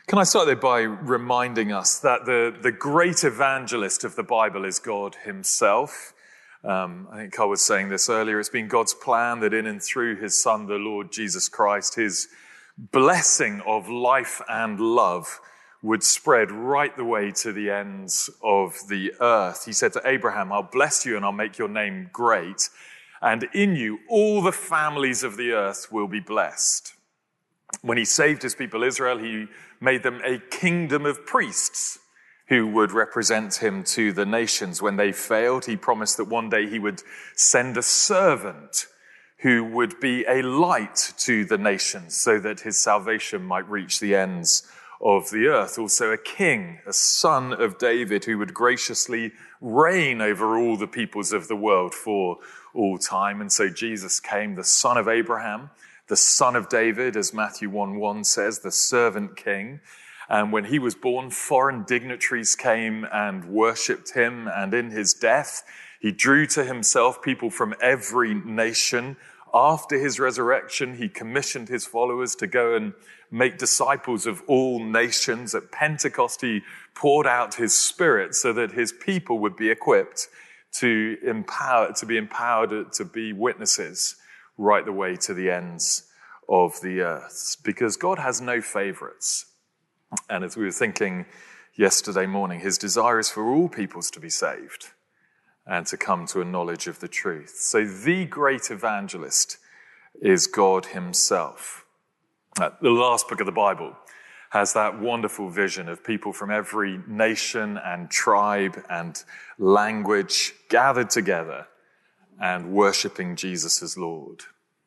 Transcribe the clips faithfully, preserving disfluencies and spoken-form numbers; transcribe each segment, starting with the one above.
Can I start there by reminding us that the, the great evangelist of the Bible is God himself? Um, I think Carl was saying this earlier. It's been God's plan that in and through his Son, the Lord Jesus Christ, his blessing of life and love would spread right the way to the ends of the earth. He said to Abraham, I'll bless you and I'll make your name great, and in you all the families of the earth will be blessed. When he saved his people Israel, he made them a kingdom of priests who would represent him to the nations. When they failed, he promised that one day he would send a servant who would be a light to the nations so that his salvation might reach the ends of the earth. Also a king, a son of David, who would graciously reign over all the peoples of the world for all time. And so Jesus came, the son of Abraham, the son of David, as Matthew one one says, the servant king. And when he was born, foreign dignitaries came and worshipped him. And in his death, he drew to himself people from every nation. After his resurrection, he commissioned his followers to go and make disciples of all nations. At Pentecost, he poured out his Spirit so that his people would be equipped to empower, to be empowered to be witnesses right the way to the ends of the earth. Because God has no favorites. And as we were thinking yesterday morning, his desire is for all peoples to be saved and to come to a knowledge of the truth. So the great evangelist is God himself. Uh, the last book of the Bible has that wonderful vision of people from every nation and tribe and language gathered together and worshipping Jesus as Lord.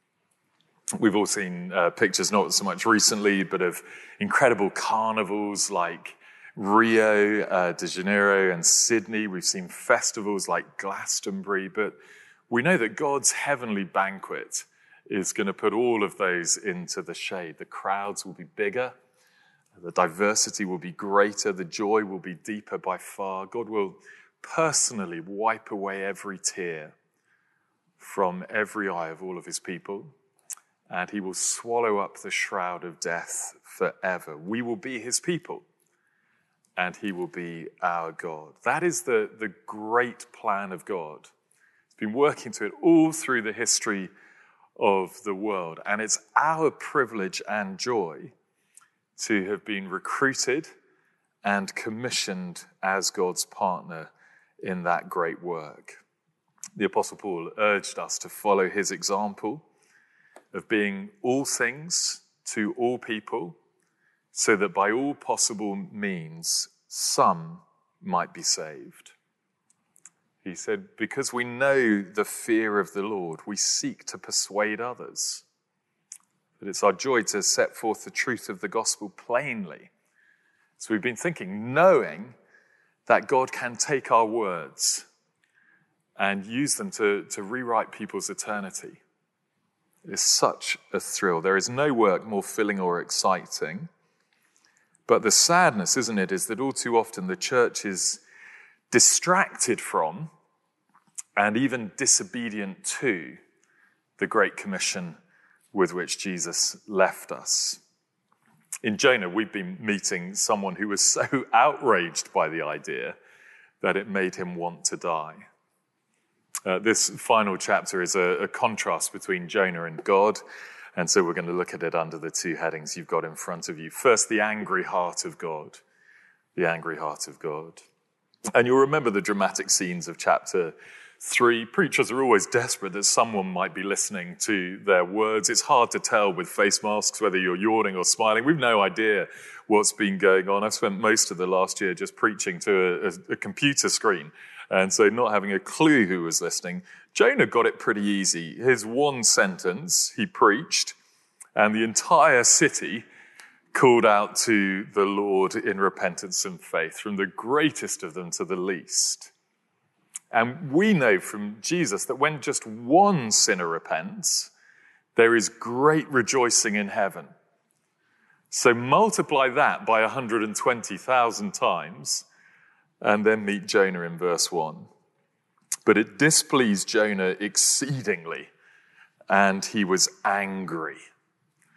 We've all seen uh, pictures, not so much recently, but of incredible carnivals like Rio uh, de Janeiro and Sydney. We've seen festivals like Glastonbury, but we know that God's heavenly banquet is going to put all of those into the shade. The crowds will be bigger, the diversity will be greater, the joy will be deeper by far. God will personally wipe away every tear from every eye of all of his people, and he will swallow up the shroud of death forever. We will be his people, and he will be our God. That is the, the great plan of God. He's been working to it all through the history of the world, and it's our privilege and joy to have been recruited and commissioned as God's partner in that great work. The Apostle Paul urged us to follow his example of being all things to all people, so that by all possible means some might be saved. He said, because we know the fear of the Lord, we seek to persuade others. But it's our joy to set forth the truth of the gospel plainly. So we've been thinking, knowing that God can take our words and use them to, to rewrite people's eternity. It is such a thrill. There is no work more filling or exciting. But the sadness, isn't it, is that all too often the church is distracted from and even disobedient to the Great Commission with which Jesus left us. In Jonah, we've been meeting someone who was so outraged by the idea that it made him want to die. Uh, this final chapter is a, a contrast between Jonah and God, and so we're going to look at it under the two headings you've got in front of you. First, the angry heart of God. The angry heart of God. And you'll remember the dramatic scenes of chapter three. Preachers are always desperate that someone might be listening to their words. It's hard to tell with face masks whether you're yawning or smiling. We've no idea what's been going on. I've spent most of the last year just preaching to a, a, a computer screen, and so not having a clue who was listening. Jonah got it pretty easy. His one sentence, he preached, and the entire city called out to the Lord in repentance and faith, from the greatest of them to the least. And we know from Jesus that when just one sinner repents, there is great rejoicing in heaven. So multiply that by one hundred twenty thousand times, and then meet Jonah in verse one. But it displeased Jonah exceedingly, and he was angry.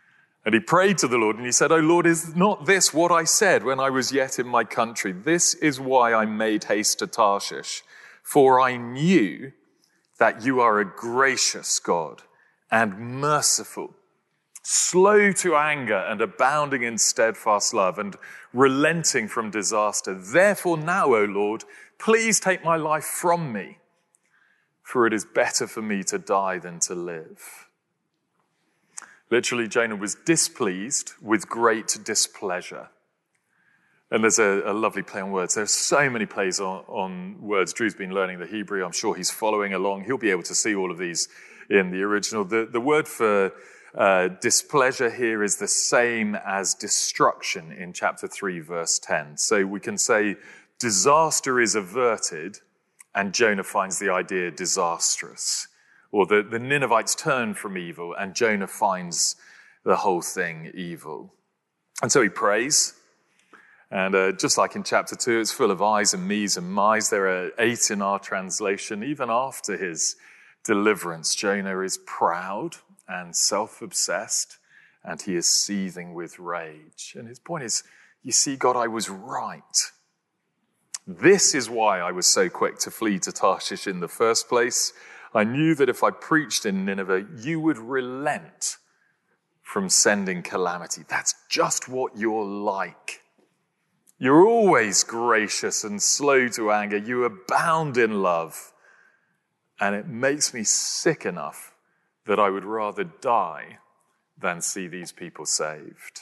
And he prayed to the Lord and he said, "O Lord, is not this what I said when I was yet in my country? This is why I made haste to Tarshish, for I knew that you are a gracious God and merciful, slow to anger and abounding in steadfast love and relenting from disaster. Therefore now, O Lord, please take my life from me, for it is better for me to die than to live." Literally, Jonah was displeased with great displeasure. And there's a, a lovely play on words. There's so many plays on, on words. Drew's been learning the Hebrew. I'm sure he's following along. He'll be able to see all of these in the original. The, the word for uh, displeasure here is the same as destruction in chapter three, verse ten. So we can say disaster is averted, and Jonah finds the idea disastrous. Or the, the Ninevites turn from evil, and Jonah finds the whole thing evil. And so he prays. And uh, just like in chapter two, it's full of I's and me's and my's. There are eight in our translation. Even after his deliverance, Jonah is proud and self-obsessed, and he is seething with rage. And his point is, you see, God, I was right. This is why I was so quick to flee to Tarshish in the first place. I knew that if I preached in Nineveh, you would relent from sending calamity. That's just what you're like. You're always gracious and slow to anger. You abound in love. And it makes me sick enough that I would rather die than see these people saved.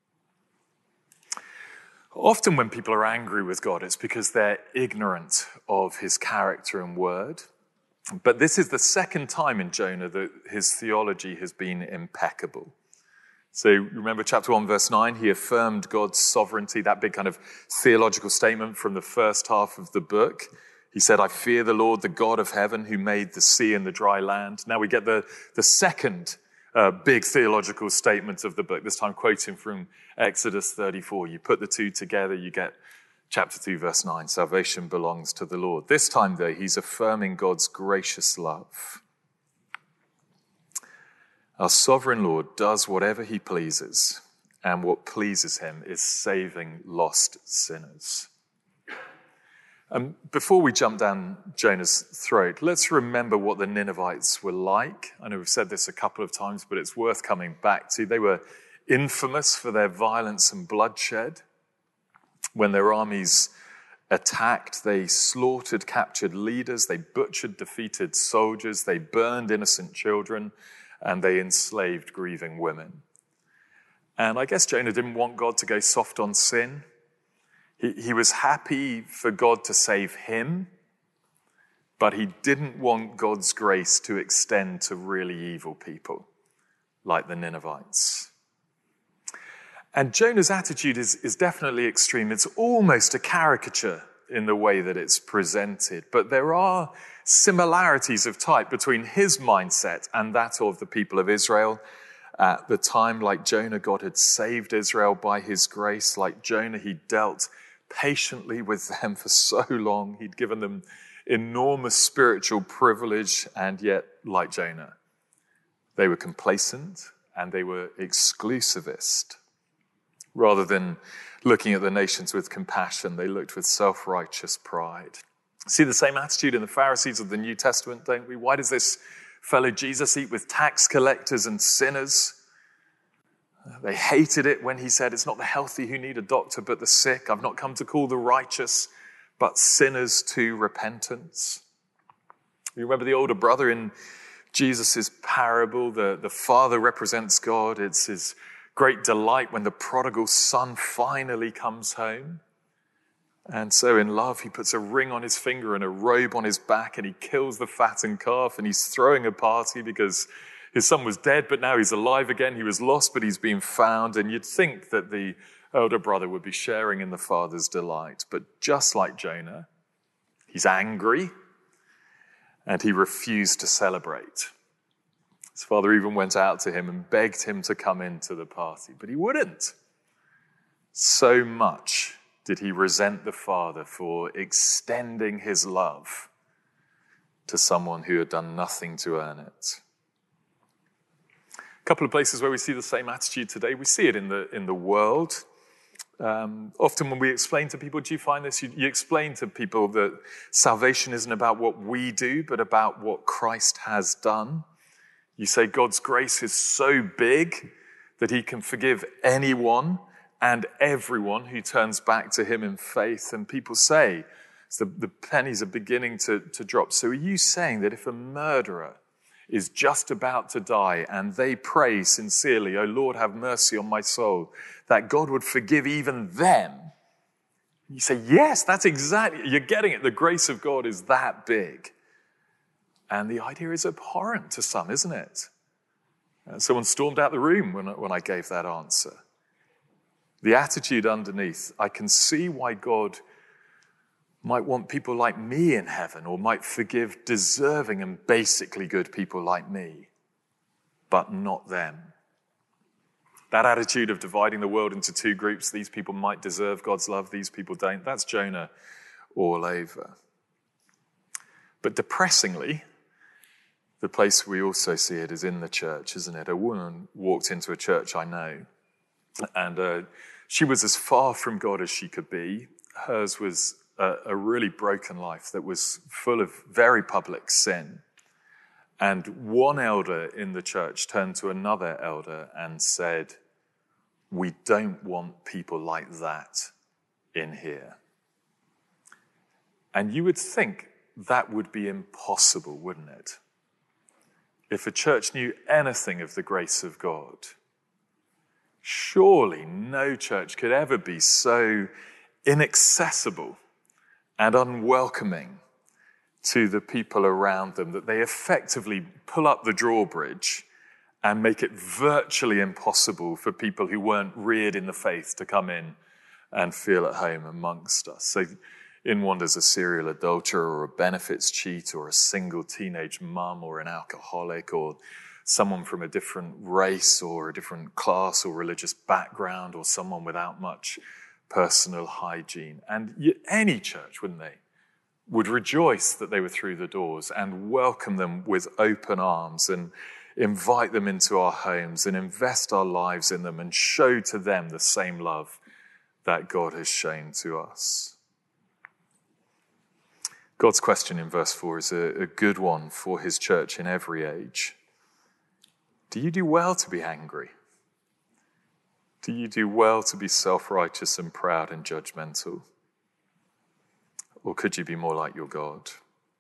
Often when people are angry with God, it's because they're ignorant of his character and word. But this is the second time in Jonah that his theology has been impeccable. So remember chapter one, verse nine, he affirmed God's sovereignty, that big kind of theological statement from the first half of the book. He said, "I fear the Lord, the God of heaven, who made the sea and the dry land." Now we get the, the second uh, big theological statement of the book, this time quoting from Exodus thirty-four. You put the two together, you get chapter two, verse nine, salvation belongs to the Lord. This time, though, he's affirming God's gracious love. Our sovereign Lord does whatever he pleases, and what pleases him is saving lost sinners. Um, before we jump down Jonah's throat, let's remember what the Ninevites were like. I know we've said this a couple of times, but it's worth coming back to. They were infamous for their violence and bloodshed. When their armies attacked, they slaughtered captured leaders, they butchered defeated soldiers, they burned innocent children, and they enslaved grieving women. And I guess Jonah didn't want God to go soft on sin. He, he was happy for God to save him, but he didn't want God's grace to extend to really evil people, like the Ninevites. And Jonah's attitude is, is definitely extreme. It's almost a caricature in the way that it's presented. But there are similarities of type between his mindset and that of the people of Israel. At the time, like Jonah, God had saved Israel by his grace. Like Jonah, he dealt patiently with them for so long. He'd given them enormous spiritual privilege. And yet, like Jonah, they were complacent and they were exclusivist. Rather than looking at the nations with compassion, they looked with self-righteous pride. See the same attitude in the Pharisees of the New Testament, don't we? Why does this fellow Jesus eat with tax collectors and sinners? They hated it when he said, "It's not the healthy who need a doctor, but the sick. I've not come to call the righteous, but sinners to repentance." You remember the older brother in Jesus' parable? The, the father represents God. It's his great delight when the prodigal son finally comes home. And so in love, he puts a ring on his finger and a robe on his back, and he kills the fattened calf, and he's throwing a party because his son was dead, but now he's alive again. He was lost, but he's been found. And you'd think that the elder brother would be sharing in the father's delight. But just like Jonah, he's angry, and he refused to celebrate. His father even went out to him and begged him to come into the party, but he wouldn't. So much did he resent the father for extending his love to someone who had done nothing to earn it. couple of places where we see the same attitude today. We see it in the in the world. Um, often when we explain to people, do you find this? You, you explain to people that salvation isn't about what we do, but about what Christ has done. You say God's grace is so big that he can forgive anyone and everyone who turns back to him in faith. And people say, so the, the pennies are beginning to, to drop. So are you saying that if a murderer is just about to die and they pray sincerely, "Oh Lord, have mercy on my soul," that God would forgive even them? You say, yes, that's exactly, you're getting it. The grace of God is that big. And the idea is abhorrent to some, isn't it? Uh, someone stormed out the room when, when I gave that answer. The attitude underneath, I can see why God might want people like me in heaven, or might forgive deserving and basically good people like me, but not them. That attitude of dividing the world into two groups, these people might deserve God's love, these people don't, that's Jonah all over. But depressingly, the place we also see it is in the church, isn't it? A woman walked into a church I know, and uh, she was as far from God as she could be. Hers was a, a really broken life that was full of very public sin. And one elder in the church turned to another elder and said, "We don't want people like that in here." And you would think that would be impossible, wouldn't it? If a church knew anything of the grace of God, surely no church could ever be so inaccessible and unwelcoming to the people around them that they effectively pull up the drawbridge and make it virtually impossible for people who weren't reared in the faith to come in and feel at home amongst us. So in wanders a serial adulterer or a benefits cheat or a single teenage mum or an alcoholic or someone from a different race or a different class or religious background or someone without much personal hygiene. And any church, wouldn't they, would rejoice that they were through the doors and welcome them with open arms and invite them into our homes and invest our lives in them and show to them the same love that God has shown to us. God's question in verse four is a, a good one for his church in every age. Do you do well to be angry? Do you do well to be self-righteous and proud and judgmental? Or could you be more like your God?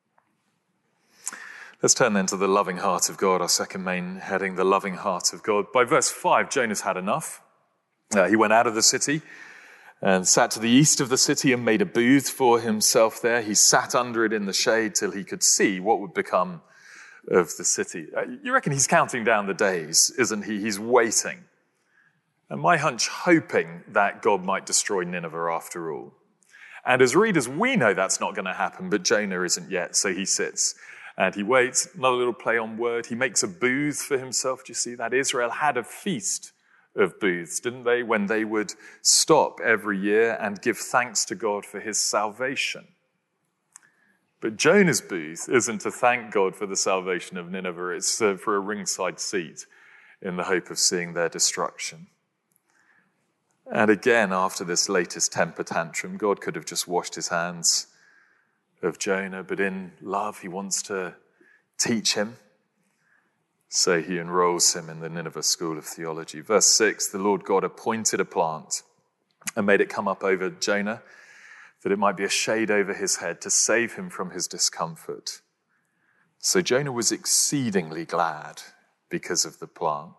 Let's turn then to the loving heart of God, our second main heading, the loving heart of God. By verse five, Jonah's had enough. Uh, he went out of the city and sat to the east of the city and made a booth for himself there. He sat under it in the shade till he could see what would become of the city. Uh, you reckon he's counting down the days, isn't he? He's waiting. And my hunch, hoping that God might destroy Nineveh after all. And as readers, we know that's not going to happen, but Jonah isn't yet, so he sits and he waits. Another little play on word. He makes a booth for himself. Do you see that? Israel had a feast of booths, didn't they? When they would stop every year and give thanks to God for his salvation. But Jonah's booth isn't to thank God for the salvation of Nineveh. It's uh, for a ringside seat in the hope of seeing their destruction. And again, after this latest temper tantrum, God could have just washed his hands of Jonah, but in love, he wants to teach him. So he enrolls him in the Nineveh School of Theology. Verse six, the Lord God appointed a plant and made it come up over Jonah, that it might be a shade over his head to save him from his discomfort. So Jonah was exceedingly glad because of the plant.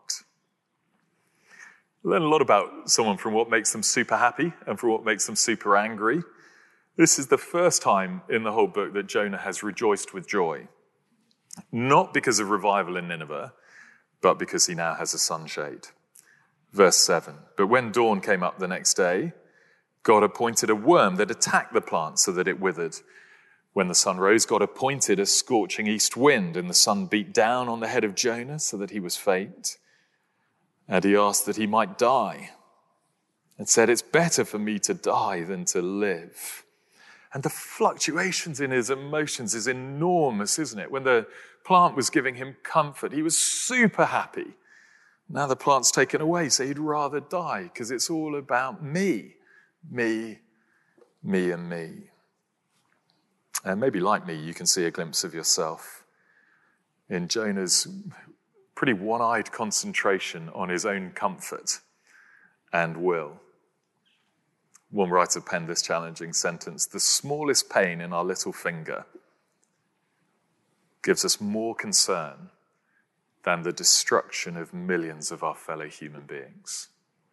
We learn a lot about someone from what makes them super happy and from what makes them super angry. This is the first time in the whole book that Jonah has rejoiced with joy. Not because of revival in Nineveh, but because he now has a sunshade. Verse seven, but when dawn came up the next day, God appointed a worm that attacked the plant so that it withered. When the sun rose, God appointed a scorching east wind, and the sun beat down on the head of Jonah so that he was faint. And he asked that he might die and said, it's better for me to die than to live. And the fluctuations in his emotions is enormous, isn't it? When the plant was giving him comfort, he was super happy. Now the plant's taken away, so he'd rather die because it's all about me, me, me and me. And maybe like me, you can see a glimpse of yourself in Jonah's pretty one-eyed concentration on his own comfort and will. One writer penned this challenging sentence: the smallest pain in our little finger gives us more concern than the destruction of millions of our fellow human beings.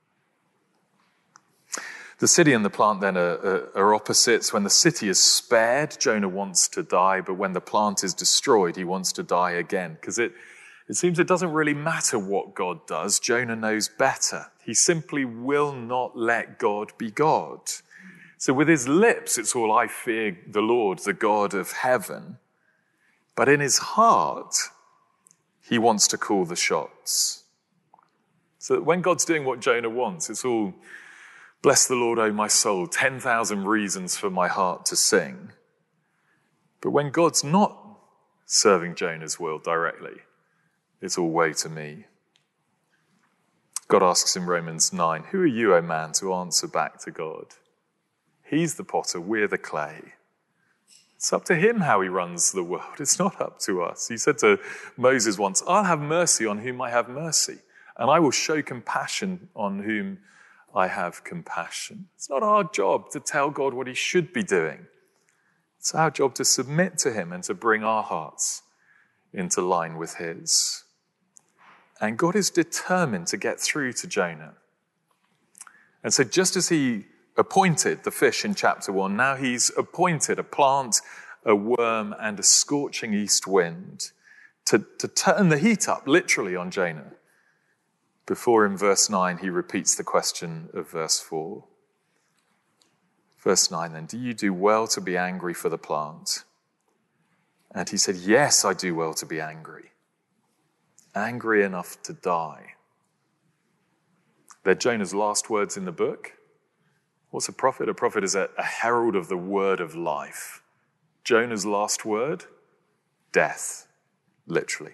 The city and the plant then are, are, are opposites. When the city is spared, Jonah wants to die, but when the plant is destroyed, he wants to die again. Because it, it seems it doesn't really matter what God does. Jonah knows better. He simply will not let God be God. So with his lips, it's all, I fear the Lord, the God of heaven. But in his heart, he wants to call the shots. So that when God's doing what Jonah wants, it's all, bless the Lord, O my soul, ten thousand reasons for my heart to sing. But when God's not serving Jonah's will directly, it's all woe to me. God asks in Romans nine, who are you, O man, to answer back to God? He's the potter, we're the clay. It's up to him how he runs the world. It's not up to us. He said to Moses once, I'll have mercy on whom I have mercy, and I will show compassion on whom I have compassion. It's not our job to tell God what he should be doing. It's our job to submit to him and to bring our hearts into line with his. And God is determined to get through to Jonah. And so just as he appointed the fish in chapter one, now he's appointed a plant, a worm, and a scorching east wind to, to turn the heat up, literally, on Jonah. Before in verse nine, he repeats the question of verse four. Verse nine then, do you do well to be angry for the plant? And he said, yes, I do well to be angry. Angry enough to die. They're Jonah's last words in the book. What's a prophet? A prophet is a, a herald of the word of life. Jonah's last word? Death, literally.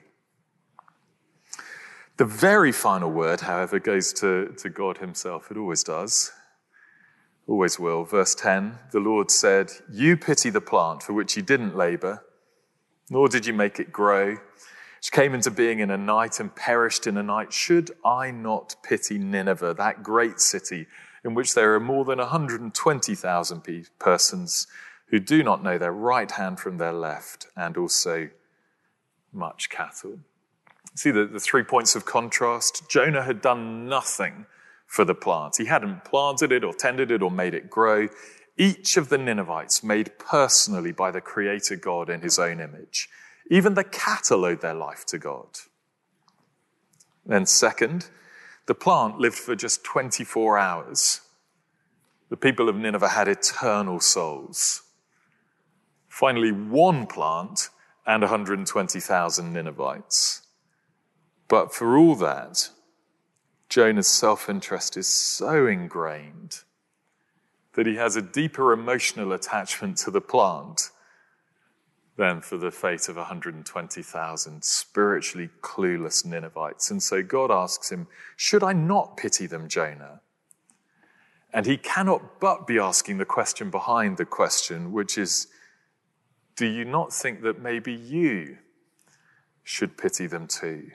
The very final word, however, goes to, to God himself. It always does. Always will. Verse ten, the Lord said, you pity the plant for which you didn't labor, nor did you make it grow, which came into being in a night and perished in a night. Should I not pity Nineveh, that great city in which there are more than one hundred twenty thousand persons who do not know their right hand from their left, and also much cattle? See the, the three points of contrast? Jonah had done nothing for the plant. He hadn't planted it or tended it or made it grow. Each of the Ninevites made personally by the Creator God in his own image. Even the cattle owed their life to God. Then second, the plant lived for just twenty-four hours. The people of Nineveh had eternal souls. Finally, one plant and one hundred twenty thousand Ninevites. But for all that, Jonah's self-interest is so ingrained that he has a deeper emotional attachment to the plant than for the fate of one hundred twenty thousand spiritually clueless Ninevites. And so God asks him, should I not pity them, Jonah? And he cannot but be asking the question behind the question, which is, do you not think that maybe you should pity them too?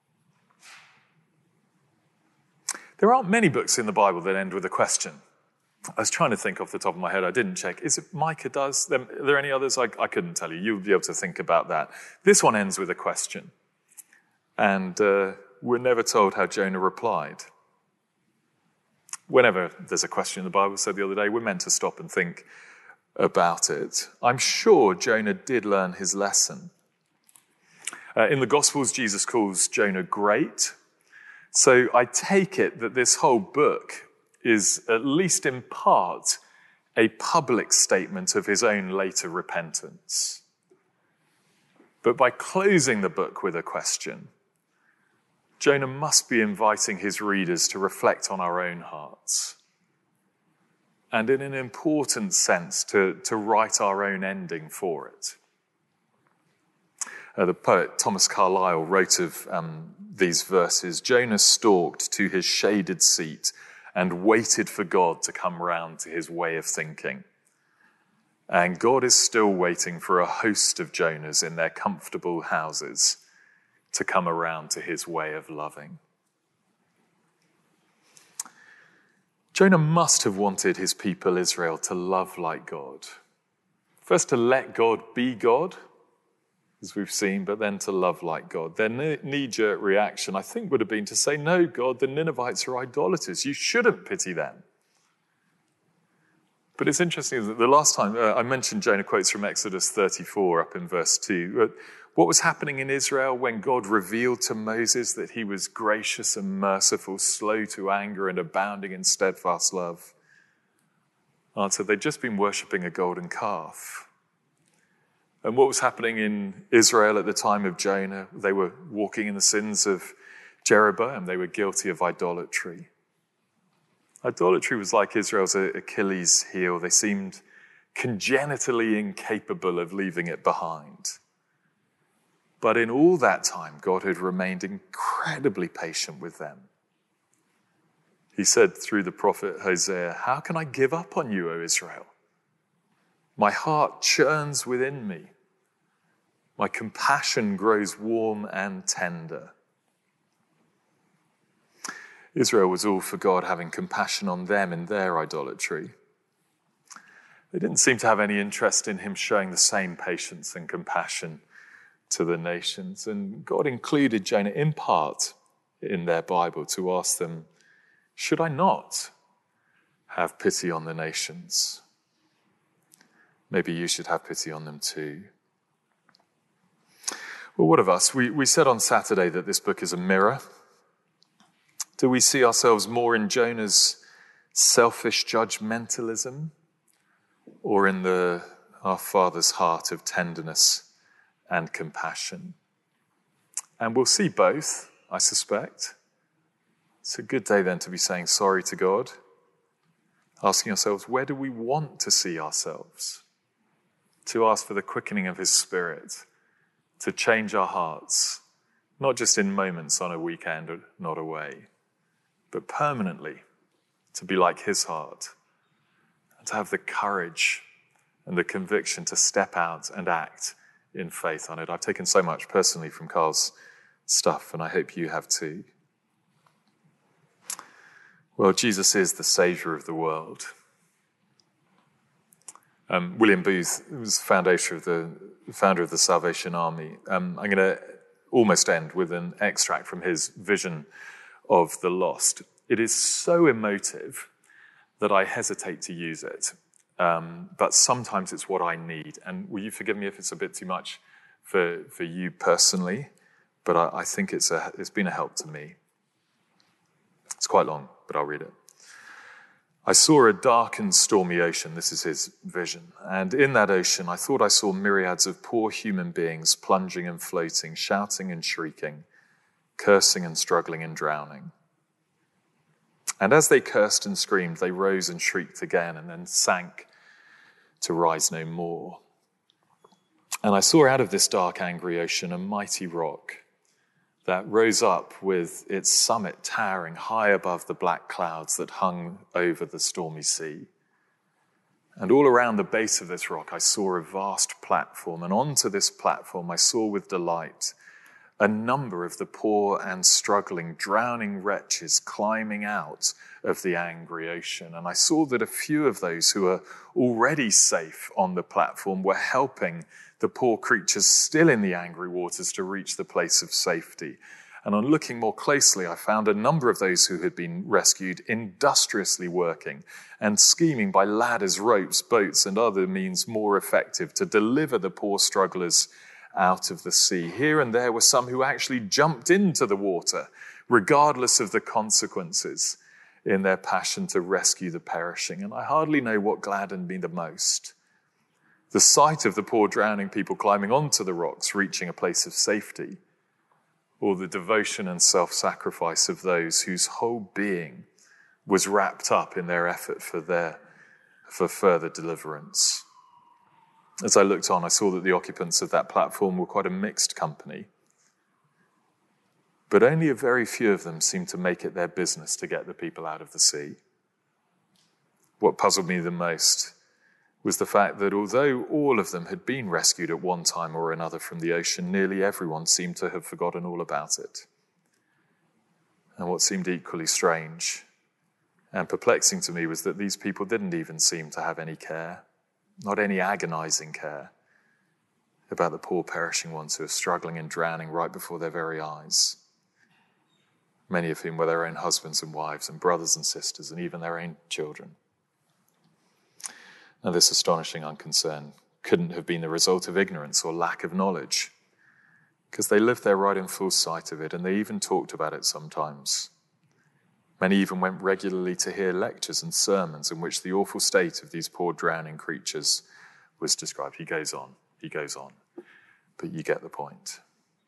There aren't many books in the Bible that end with a question. I was trying to think off the top of my head. I didn't check. Is it Micah does? Are there any others? I, I couldn't tell you. You'll be able to think about that. This one ends with a question. And uh, we're never told how Jonah replied. Whenever there's a question in the Bible, said the other day, we're meant to stop and think about it. I'm sure Jonah did learn his lesson. Uh, in the Gospels, Jesus calls Jonah great. So I take it that this whole book is, at least in part, a public statement of his own later repentance. But by closing the book with a question, Jonah must be inviting his readers to reflect on our own hearts. And in an important sense, to, to write our own ending for it. Uh, the poet Thomas Carlyle wrote of um, these verses, Jonah stalked to his shaded seat and waited for God to come round to his way of thinking. And God is still waiting for a host of Jonahs in their comfortable houses to come around to his way of loving. Jonah must have wanted his people Israel to love like God. First to let God be God, as we've seen, but then to love like God. Their knee-jerk reaction, I think, would have been to say, no, God, the Ninevites are idolaters. You shouldn't pity them. But it's interesting that the last time uh, I mentioned Jonah quotes from Exodus thirty-four up in verse two. What was happening in Israel when God revealed to Moses that he was gracious and merciful, slow to anger and abounding in steadfast love? Answer, they'd just been worshipping a golden calf. And what was happening in Israel at the time of Jonah? They were walking in the sins of Jeroboam. They were guilty of idolatry. Idolatry was like Israel's Achilles heel. They seemed congenitally incapable of leaving it behind. But in all that time, God had remained incredibly patient with them. He said through the prophet Hosea, how can I give up on you, O Israel? My heart churns within me. My compassion grows warm and tender. Israel was all for God having compassion on them in their idolatry. They didn't seem to have any interest in him showing the same patience and compassion to the nations. And God included Jonah in part in their Bible to ask them, should I not have pity on the nations? Maybe you should have pity on them too. Well, what of us? We, we said on Saturday that this book is a mirror. Do we see ourselves more in Jonah's selfish judgmentalism or in the our Father's heart of tenderness and compassion? And we'll see both, I suspect. It's a good day then to be saying sorry to God, asking ourselves, where do we want to see ourselves? To ask for the quickening of his Spirit, to change our hearts, not just in moments on a weekend or not away, but permanently, to be like his heart, and to have the courage and the conviction to step out and act in faith on it. I've taken so much personally from Carl's stuff, and I hope you have too. Well, Jesus is the Saviour of the world. Um, William Booth was the founder of the, founder of the Salvation Army. Um, I'm going to almost end with an extract from his vision of the lost. It is so emotive that I hesitate to use it, um, but sometimes it's what I need. And will you forgive me if it's a bit too much for, for you personally, but I, I think it's a, it's been a help to me. It's quite long, but I'll read it. I saw a dark and stormy ocean. This is his vision. And in that ocean, I thought I saw myriads of poor human beings plunging and floating, shouting and shrieking, cursing and struggling and drowning. And as they cursed and screamed, they rose and shrieked again and then sank to rise no more. And I saw out of this dark, angry ocean a mighty rock that rose up with its summit towering high above the black clouds that hung over the stormy sea. And all around the base of this rock, I saw a vast platform, and onto this platform I saw with delight a number of the poor and struggling, drowning wretches climbing out of the angry ocean. And I saw that a few of those who were already safe on the platform were helping the poor creatures still in the angry waters to reach the place of safety. And on looking more closely, I found a number of those who had been rescued industriously working and scheming by ladders, ropes, boats, and other means more effective to deliver the poor strugglers out of the sea. Here and there were some who actually jumped into the water, regardless of the consequences, in their passion to rescue the perishing. And I hardly know what gladdened me the most. The sight of the poor drowning people climbing onto the rocks, reaching a place of safety, or the devotion and self-sacrifice of those whose whole being was wrapped up in their effort for their, for further deliverance. As I looked on, I saw that the occupants of that platform were quite a mixed company. But only a very few of them seemed to make it their business to get the people out of the sea. What puzzled me the most was the fact that although all of them had been rescued at one time or another from the ocean, nearly everyone seemed to have forgotten all about it. And what seemed equally strange and perplexing to me was that these people didn't even seem to have any care, not any agonizing care, about the poor perishing ones who are struggling and drowning right before their very eyes, many of whom were their own husbands and wives and brothers and sisters and even their own children. Now, this astonishing unconcern couldn't have been the result of ignorance or lack of knowledge, because they lived there right in full sight of it, and they even talked about it sometimes. Many even went regularly to hear lectures and sermons in which the awful state of these poor drowning creatures was described. He goes on, he goes on, but you get the point.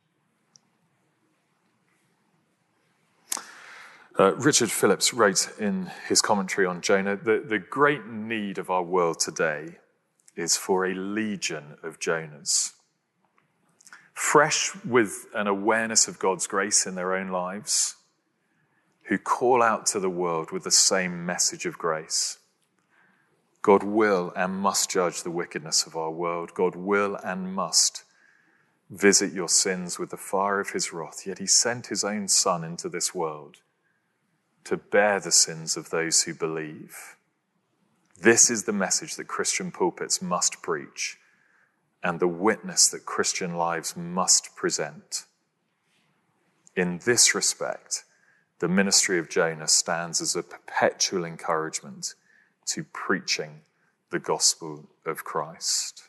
Uh, Richard Phillips wrote in his commentary on Jonah that the great need of our world today is for a legion of Jonahs, fresh with an awareness of God's grace in their own lives, who call out to the world with the same message of grace. God will and must judge the wickedness of our world. God will and must visit your sins with the fire of his wrath. Yet he sent his own Son into this world to bear the sins of those who believe. This is the message that Christian pulpits must preach, and the witness that Christian lives must present. In this respect, the ministry of Jonah stands as a perpetual encouragement to preaching the gospel of Christ.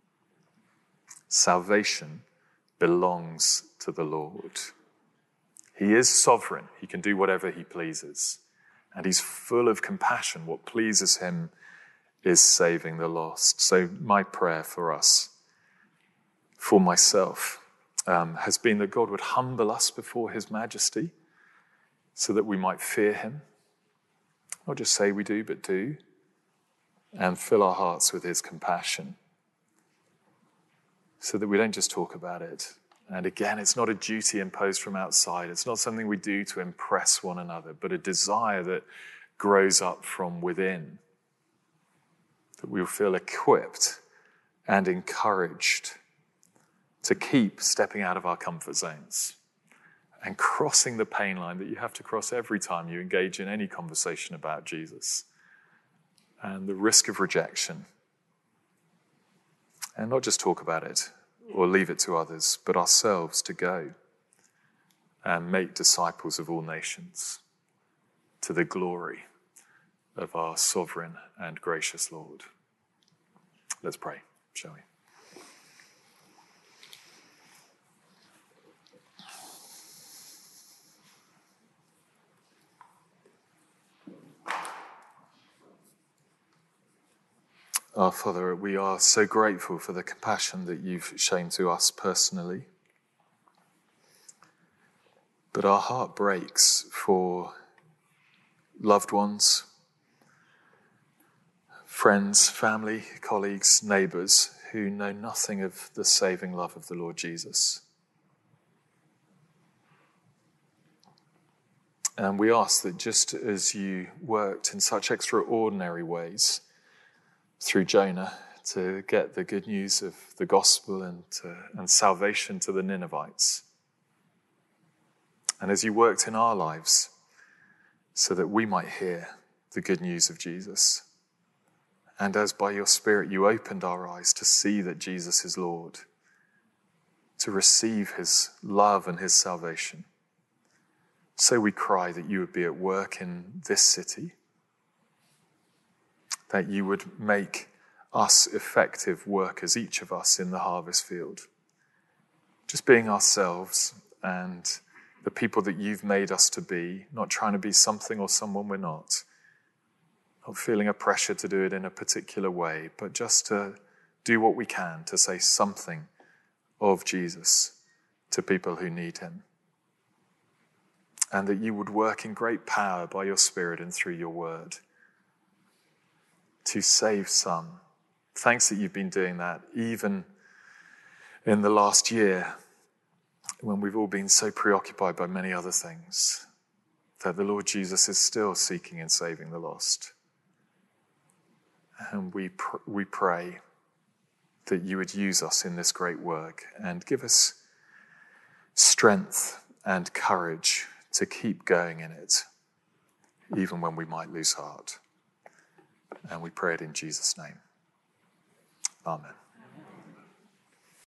Salvation belongs to the Lord. He is sovereign. He can do whatever he pleases. And he's full of compassion. What pleases him is saving the lost. So my prayer for us, for myself, um, has been that God would humble us before his majesty so that we might fear him. Not just say we do, but do. And fill our hearts with his compassion so that we don't just talk about it. And again, it's not a duty imposed from outside. It's not something we do to impress one another, but a desire that grows up from within. That we will feel equipped and encouraged to keep stepping out of our comfort zones and crossing the pain line that you have to cross every time you engage in any conversation about Jesus. And the risk of rejection. And not just talk about it or leave it to others, but ourselves to go and make disciples of all nations to the glory of our sovereign and gracious Lord. Let's pray, shall we? Our Father, we are so grateful for the compassion that you've shown to us personally. But our heart breaks for loved ones, friends, family, colleagues, neighbours who know nothing of the saving love of the Lord Jesus. And we ask that just as you worked in such extraordinary ways through Jonah to get the good news of the gospel and, uh, and salvation to the Ninevites. And as you worked in our lives so that we might hear the good news of Jesus. And as by your Spirit you opened our eyes to see that Jesus is Lord, to receive his love and his salvation. So we cry that you would be at work in this city, that you would make us effective workers, each of us in the harvest field. Just being ourselves and the people that you've made us to be, not trying to be something or someone we're not. Not feeling a pressure to do it in a particular way, but just to do what we can to say something of Jesus to people who need him. And that you would work in great power by your Spirit and through your word to save some Thanks that you've been doing that even in the last year when we've all been so preoccupied by many other things, that the Lord Jesus is still seeking and saving the lost. And we pr- we pray that you would use us in this great work and give us strength and courage to keep going in it, even when we might lose heart. And we pray it in Jesus' name. Amen.